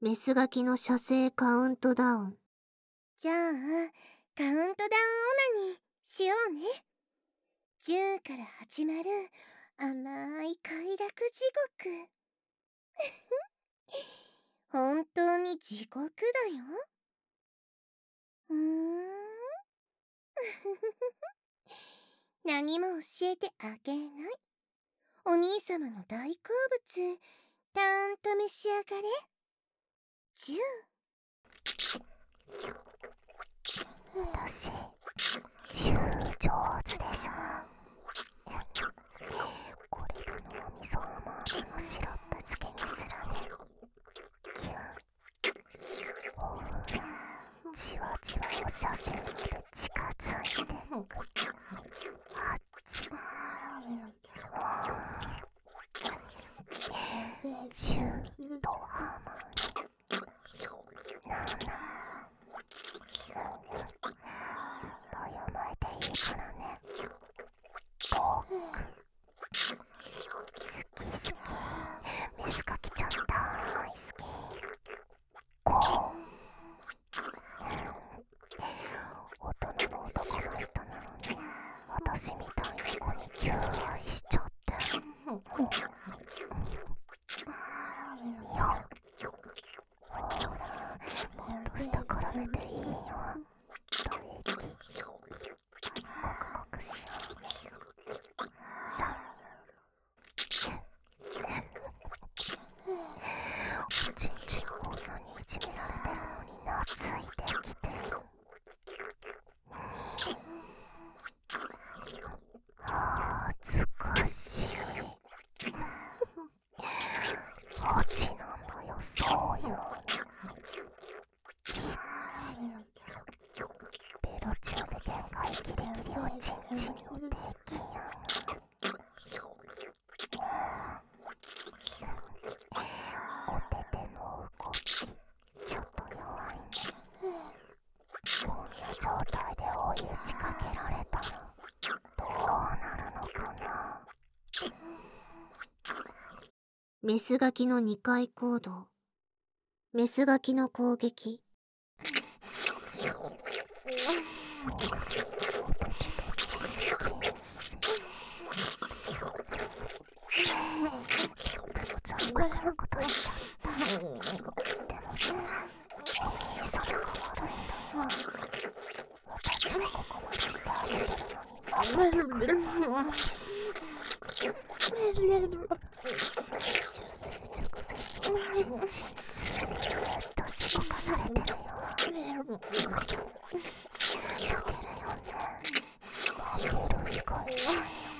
メスガキの射精カウントダウン。 じゃあ、カウントダウンオナニーしようね。10から始まる甘い快楽地獄。本当に地獄だよ。何も教えてあげない。お兄様の大好物、たーんと召し上がれ。10。 私、10上手でしょ。これで脳みそ甘めのシロップ漬けにするね。キュン。ほら、じわじわお射精まで近づいてく。あっち。中途半端7。早まいていいからね。6。好き好き。メスガキちゃん大好き。5。大人の男の人なのに私みたいな子に求愛しちゃって。4。ほら、もっと下絡めていいよ。唾液ゴクゴクしよう。3。おちんちんこんなにいじめられてるのに懐いてきてる。恥ずかしい。オチなんだよ、そういうの。1。ベロチューで限界ギリギリおちんちんの出来上がり。お手手の動きちょっと弱いね。こんな状態で追い打ちかけられたらどうなるのかな。 メスガキの2回行動。メスガキの攻撃。 残酷なことしちゃった。でもね、お兄様が悪いんだよ。私がここまでしてあげてるのに負けてくるの。ちんちんずーっとしごかされてるよ。負けるよね。負ける以外ないよ。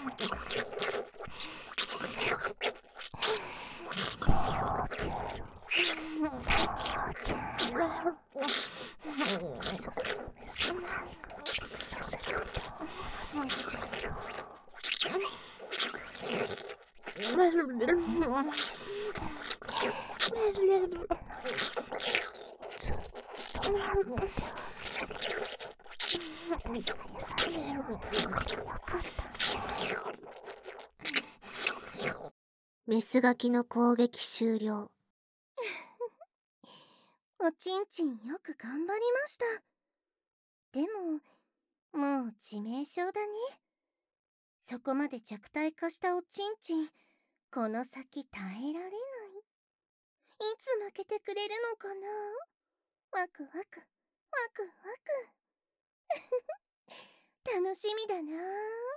ずっと待ってて私が優しいよね。よかったね。 メスガキの攻撃終了。 おちんちんよく頑張りました。でも、もう致命傷だね。そこまで弱体化したおちんちん、この先耐えられない。いつ負けてくれるのかな。ワクワク、ワクワク。楽しみだな。